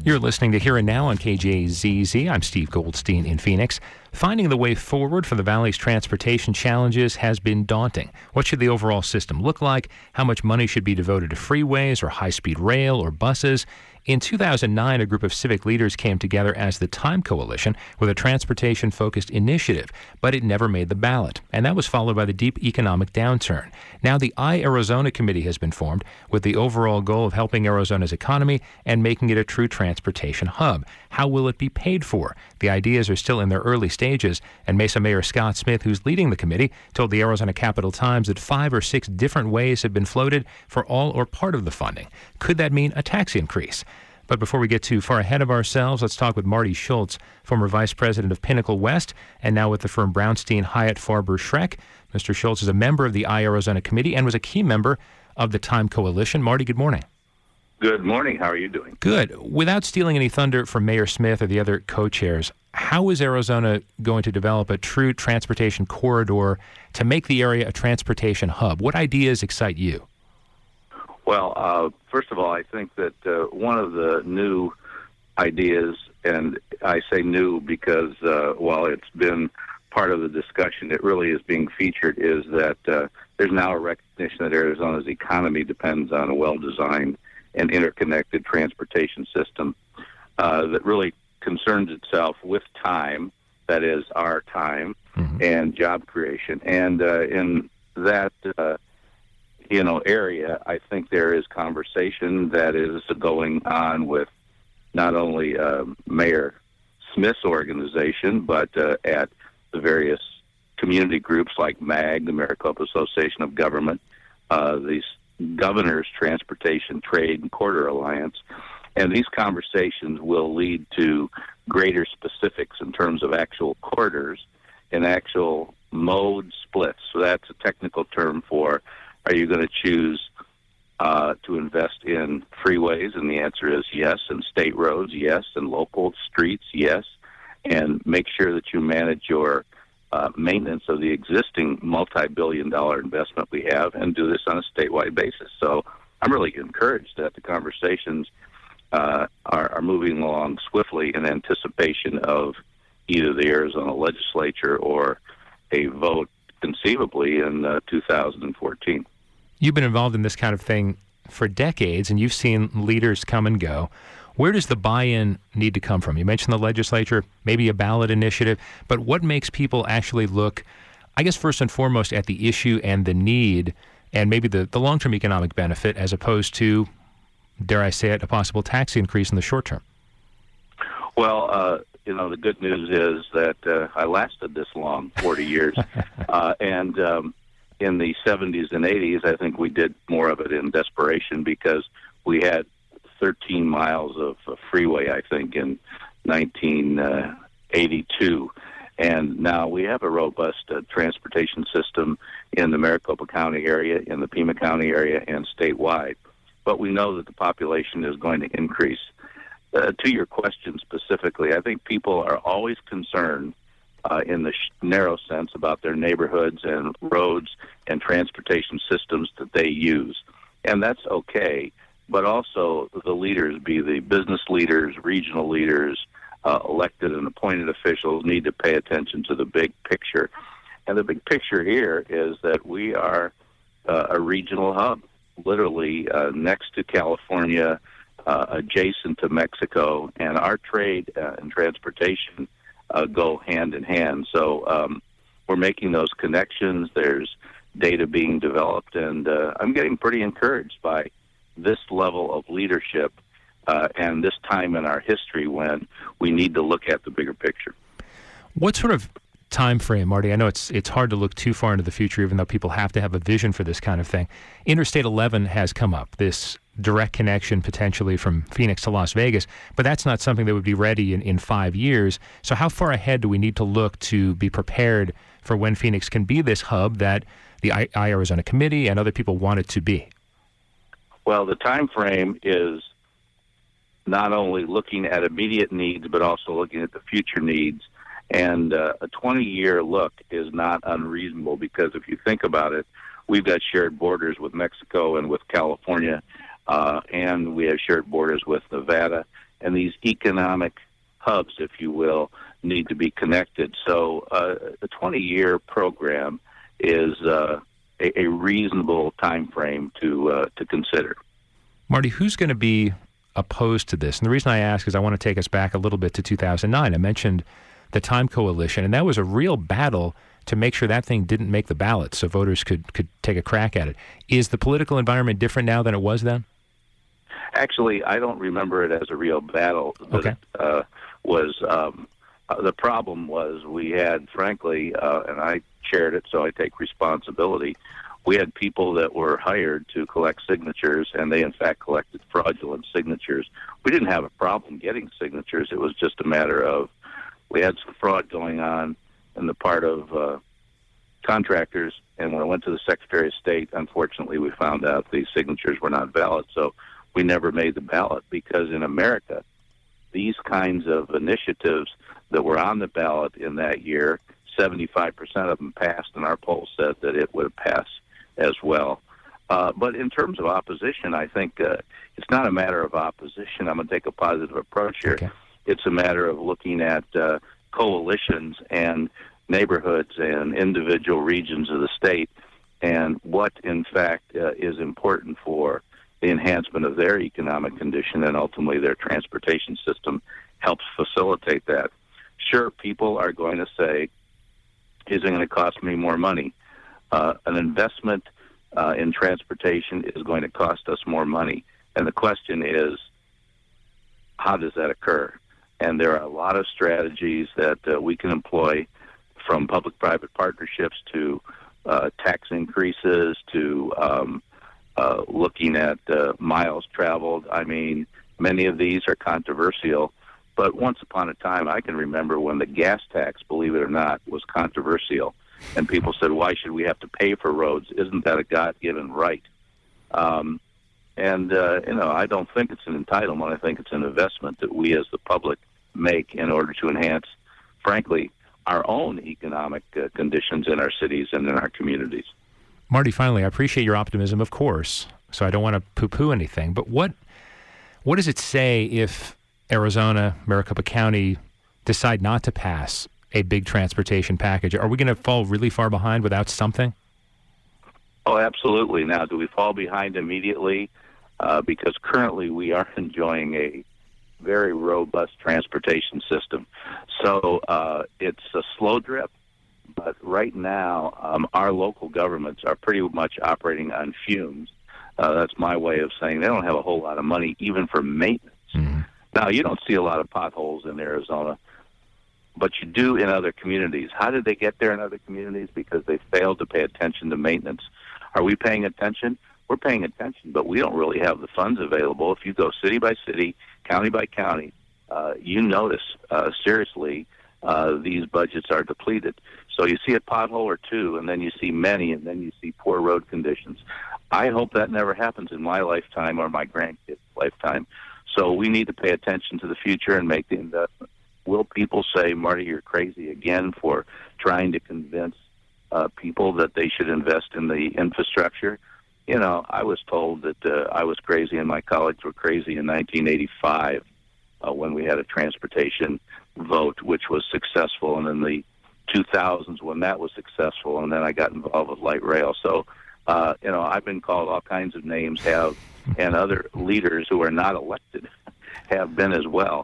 You're listening to Here and Now on KJZZ. I'm Steve Goldstein in Phoenix. Finding the way forward for the Valley's transportation challenges has been daunting. What should the overall system look like? How much money should be devoted to freeways or high-speed rail or buses? In 2009, a group of civic leaders came together as the Time Coalition with a transportation-focused initiative, but it never made the ballot, and that was followed by the deep economic downturn. Now the iArizona Committee has been formed with the overall goal of helping Arizona's economy and making it a true transportation hub. How will it be paid for? The ideas are still in their early stages, and Mesa Mayor Scott Smith, who's leading the committee, told the Arizona Capital Times that 5 or 6 different ways have been floated for all or part of the funding. Could that mean a tax increase? But before we get too far ahead of ourselves, let's talk with Marty Schultz, former vice president of Pinnacle West, and now with the firm Brownstein Hyatt Farber Schreck. Mr. Schultz is a member of the iArizona Committee and was a key member of the Time Coalition. Marty, good morning. Good morning. How are you doing? Good. Without stealing any thunder from Mayor Smith or the other co-chairs, how is Arizona going to develop a true transportation corridor to make the area a transportation hub? What ideas excite you? Well, first of all, I think that one of the new ideas, and I say new because while it's been part of the discussion, it really is being featured, is that there's now a recognition that Arizona's economy depends on a well-designed and interconnected transportation system that really concerns itself with time, that is our time, and job creation. And in that area, I think there is conversation that is going on with not only Mayor Smith's organization, but at the various community groups like MAG, the Maricopa Association of Government, the Governor's Transportation, Trade, and Corridor Alliance. And these conversations will lead to greater specifics in terms of actual corridors and actual mode splits. So that's a technical term for, are you going to choose to invest in freeways? And the answer is yes. And state roads, yes. And local streets, yes. And make sure that you manage your maintenance of the existing multi-billion-dollar investment we have and do this on a statewide basis. So I'm really encouraged that the conversations are moving along swiftly in anticipation of either the Arizona legislature or a vote conceivably in 2014. You've been involved in this kind of thing for decades, and you've seen leaders come and go. Where does the buy-in need to come from? You mentioned the legislature, maybe a ballot initiative, but what makes people actually look, I guess, first and foremost at the issue and the need and maybe the long-term economic benefit as opposed to, dare I say it, a possible tax increase in the short term? Well, the good news is that I lasted this long, 40 years, and in the 70s and 80s, I think we did more of it in desperation because we had 13 miles of freeway, I think, in 1982. And now we have a robust transportation system in the Maricopa County area, in the Pima County area, and statewide. But we know that the population is going to increase. To your question specifically, I think people are always concerned in the narrow sense about their neighborhoods and roads and transportation systems that they use. And that's okay. But also the leaders, be the business leaders, regional leaders, elected and appointed officials, need to pay attention to the big picture. And the big picture here is that we are a regional hub, literally next to California, adjacent to Mexico, and our trade and transportation go hand in hand. So we're making those connections. There's data being developed, and I'm getting pretty encouraged by this level of leadership and this time in our history when we need to look at the bigger picture. What sort of time frame, Marty? I know it's hard to look too far into the future, even though people have to have a vision for this kind of thing. Interstate 11 has come up, this direct connection potentially from Phoenix to Las Vegas, but that's not something that would be ready in 5 years. So how far ahead do we need to look to be prepared for when Phoenix can be this hub that the iArizona Committee and other people want it to be? Well, the time frame is not only looking at immediate needs, but also looking at the future needs. And a 20-year look is not unreasonable because if you think about it, we've got shared borders with Mexico and with California, and we have shared borders with Nevada and these economic hubs, if you will, need to be connected. So the 20-year program is a reasonable time frame to consider. Marty, who's going to be opposed to this? And the reason I ask is I want to take us back a little bit to 2009. I mentioned the Time Coalition, and that was a real battle to make sure that thing didn't make the ballot so voters could take a crack at it. Is the political environment different now than it was then? Actually, I don't remember it as a real battle. Okay. The problem was we had, frankly, and I chaired it, so I take responsibility. We had people that were hired to collect signatures, and they, in fact, collected fraudulent signatures. We didn't have a problem getting signatures. It was just a matter of we had some fraud going on on the part of contractors, and when I went to the Secretary of State, unfortunately, we found out these signatures were not valid, so we never made the ballot, because in America, these kinds of initiatives that were on the ballot in that year, 75% of them passed, and our poll said that it would pass as well. But in terms of opposition, I think it's not a matter of opposition. I'm going to take a positive approach here. Okay. It's a matter of looking at coalitions and neighborhoods and individual regions of the state and what, in fact, is important for the enhancement of their economic condition, and ultimately their transportation system helps facilitate that. Sure, people are going to say, is it going to cost me more money? An investment in transportation is going to cost us more money. And the question is, how does that occur? And there are a lot of strategies that we can employ, from public-private partnerships to tax increases to looking at miles traveled. I mean, many of these are controversial, but once upon a time, I can remember when the gas tax, believe it or not, was controversial. And people said, why should we have to pay for roads? Isn't that a God-given right? I don't think it's an entitlement. I think it's an investment that we as the public make in order to enhance, frankly, our own economic conditions in our cities and in our communities. Marty, finally, I appreciate your optimism, of course, so I don't want to poo-poo anything, but what does it say if Arizona, Maricopa County decide not to pass a big transportation package? Are we going to fall really far behind without something? Oh, absolutely. Now, do we fall behind immediately? Because currently we are enjoying a very robust transportation system. So it's a slow drip. But right now, our local governments are pretty much operating on fumes. That's my way of saying they don't have a whole lot of money, even for maintenance. Mm-hmm. Now, you don't see a lot of potholes in Arizona, but you do in other communities. How did they get there in other communities? Because they failed to pay attention to maintenance. Are we paying attention? We're paying attention, but we don't really have the funds available. If you go city by city, county by county, you notice, seriously, these budgets are depleted. So you see a pothole or two, and then you see many, and then you see poor road conditions. I hope that never happens in my lifetime or my grandkids' lifetime. So we need to pay attention to the future and make the investment. Will people say, Marty, you're crazy again for trying to convince people that they should invest in the infrastructure? You know, I was told that I was crazy and my colleagues were crazy in 1985 when we had a transportation vote, which was successful, and in the 2000s when that was successful, and then I got involved with light rail. So, I've been called all kinds of names, and other leaders who are not elected have been as well.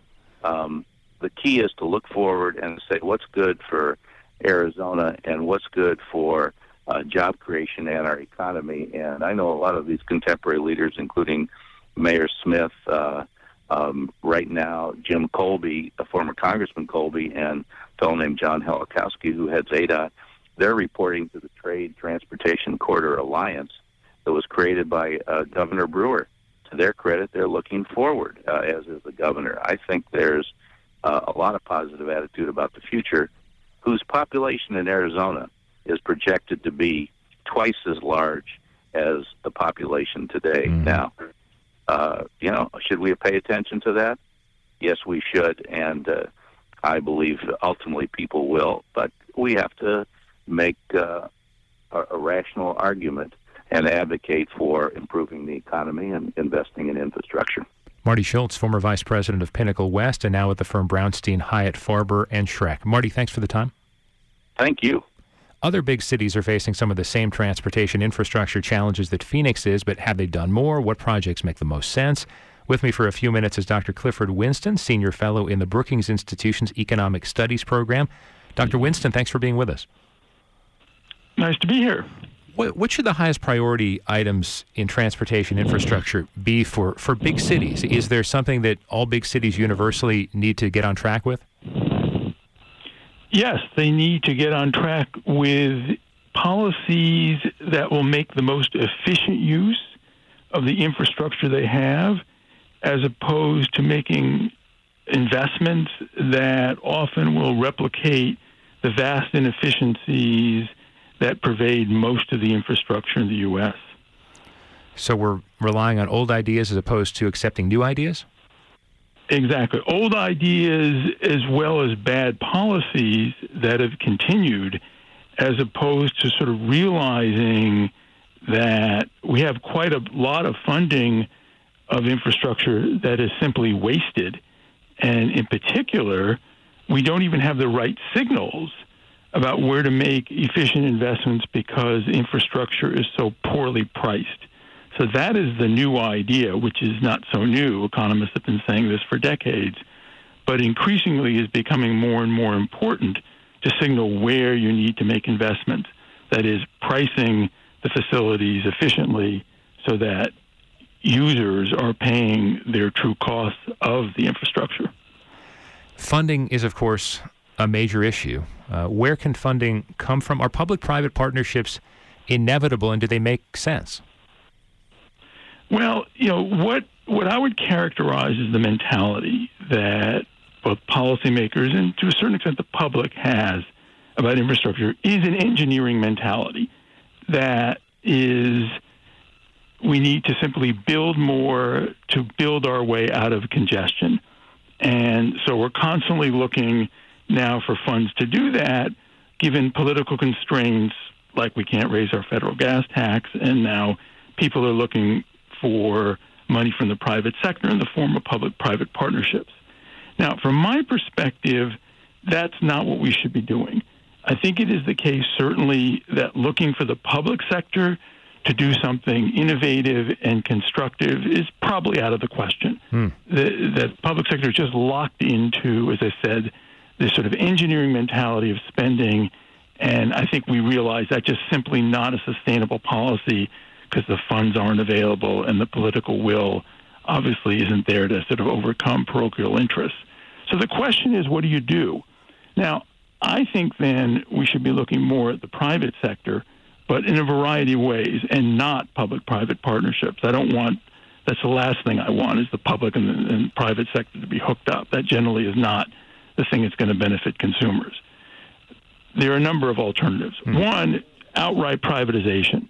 The key is to look forward and say what's good for Arizona and what's good for job creation and our economy. And I know a lot of these contemporary leaders, including Mayor Smith, right now, Jim Colby, a former Congressman Colby, and a fellow named John Helikowski, who heads ADOT, they're reporting to the Trade Transportation Corridor Alliance that was created by Governor Brewer. To their credit, they're looking forward, as is the governor. I think there's a lot of positive attitude about the future, whose population in Arizona is projected to be twice as large as the population today. Mm-hmm. Now, should we pay attention to that? Yes, we should, and I believe ultimately people will. But we have to make a rational argument and advocate for improving the economy and investing in infrastructure. Marty Schultz, former vice president of Pinnacle West and now at the firm Brownstein, Hyatt, Farber, and Schreck. Marty, thanks for the time. Thank you. Other big cities are facing some of the same transportation infrastructure challenges that Phoenix is, but have they done more? What projects make the most sense? With me for a few minutes is Dr. Clifford Winston, Senior Fellow in the Brookings Institution's Economic Studies Program. Dr. Winston, thanks for being with us. Nice to be here. What should the highest priority items in transportation infrastructure be for big cities? Is there something that all big cities universally need to get on track with? Yes, they need to get on track with policies that will make the most efficient use of the infrastructure they have, as opposed to making investments that often will replicate the vast inefficiencies that pervade most of the infrastructure in the U.S. So we're relying on old ideas as opposed to accepting new ideas? Exactly. Old ideas as well as bad policies that have continued, as opposed to sort of realizing that we have quite a lot of funding of infrastructure that is simply wasted. And in particular, we don't even have the right signals about where to make efficient investments because infrastructure is so poorly priced. So that is the new idea, which is not so new. Economists have been saying this for decades, but increasingly is becoming more and more important to signal where you need to make investments. That is, pricing the facilities efficiently so that users are paying their true costs of the infrastructure. Funding is, of course, a major issue. Where can funding come from? Are public-private partnerships inevitable, and do they make sense? Well, what I would characterize as the mentality that both policymakers and to a certain extent the public has about infrastructure is an engineering mentality. That is, we need to simply build more to build our way out of congestion. And so we're constantly looking now for funds to do that, given political constraints like we can't raise our federal gas tax, and now people are looking for money from the private sector in the form of public-private partnerships. Now, from my perspective, that's not what we should be doing. I think it is the case, certainly, that looking for the public sector to do something innovative and constructive is probably out of the question. The public sector is just locked into, as I said, this sort of engineering mentality of spending, and I think we realize that's just simply not a sustainable policy because the funds aren't available and the political will obviously isn't there to sort of overcome parochial interests. So the question is, what do you do? Now, I think then we should be looking more at the private sector, but in a variety of ways, and not public-private partnerships. That's the last thing I want, is the public and private sector to be hooked up. That generally is not the thing that's going to benefit consumers. There are a number of alternatives. One, outright privatization.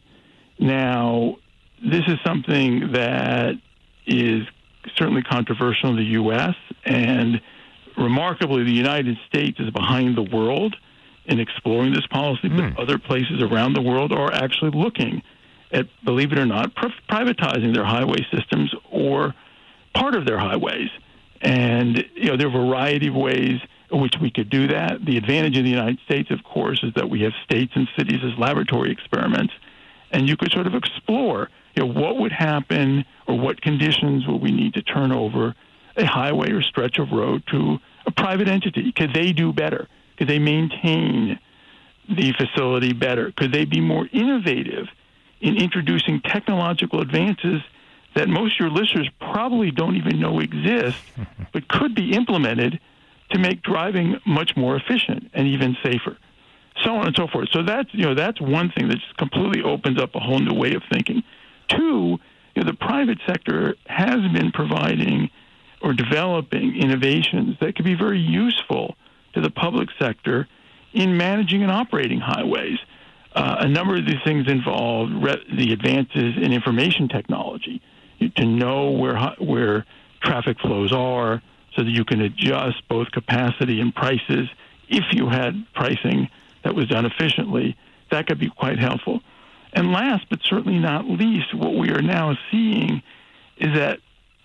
Now, this is something that is certainly controversial in the U.S., and remarkably, the United States is behind the world in exploring this policy, but other places around the world are actually looking at, believe it or not, privatizing their highway systems or part of their highways. And there are a variety of ways in which we could do that. The advantage of the United States, of course, is that we have states and cities as laboratory experiments, and you could sort of explore, what would happen or what conditions would we need to turn over a highway or stretch of road to a private entity? Could they do better? Could they maintain the facility better? Could they be more innovative in introducing technological advances that most of your listeners probably don't even know exist, but could be implemented to make driving much more efficient and even safer, so on and so forth. So that's one thing that just completely opens up a whole new way of thinking. Two, the private sector has been providing or developing innovations that could be very useful to the public sector in managing and operating highways. A number of these things involve the advances in information technology to know where traffic flows are so that you can adjust both capacity and prices. If you had pricing that was done efficiently, that could be quite helpful. And last but certainly not least, what we are now seeing is that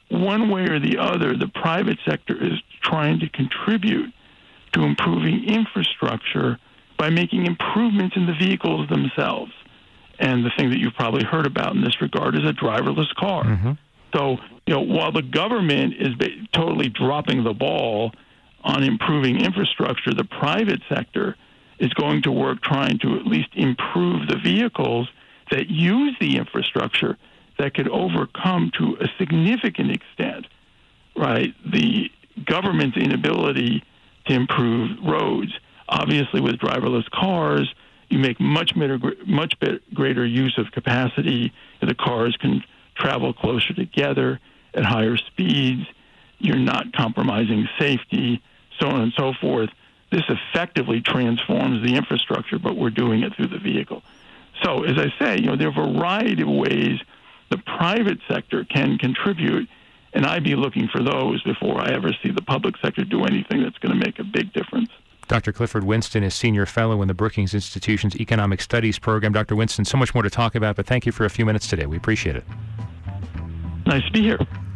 one way or the other, the private sector is trying to contribute to improving infrastructure by making improvements in the vehicles themselves. And the thing that you've probably heard about in this regard is a driverless car. Mm-hmm. So, while the government is totally dropping the ball on improving infrastructure, the private sector is going to work trying to at least improve the vehicles that use the infrastructure that could overcome to a significant extent, right, the government's inability to improve roads. Obviously, with driverless cars, you make much greater use of capacity. The cars can travel closer together at higher speeds. You're not compromising safety, so on and so forth. This effectively transforms the infrastructure, but we're doing it through the vehicle. So, as I say, there are a variety of ways the private sector can contribute, and I'd be looking for those before I ever see the public sector do anything that's going to make a big difference. Dr. Clifford Winston is Senior Fellow in the Brookings Institution's Economic Studies Program. Dr. Winston, so much more to talk about, but thank you for a few minutes today. We appreciate it. Nice to be here.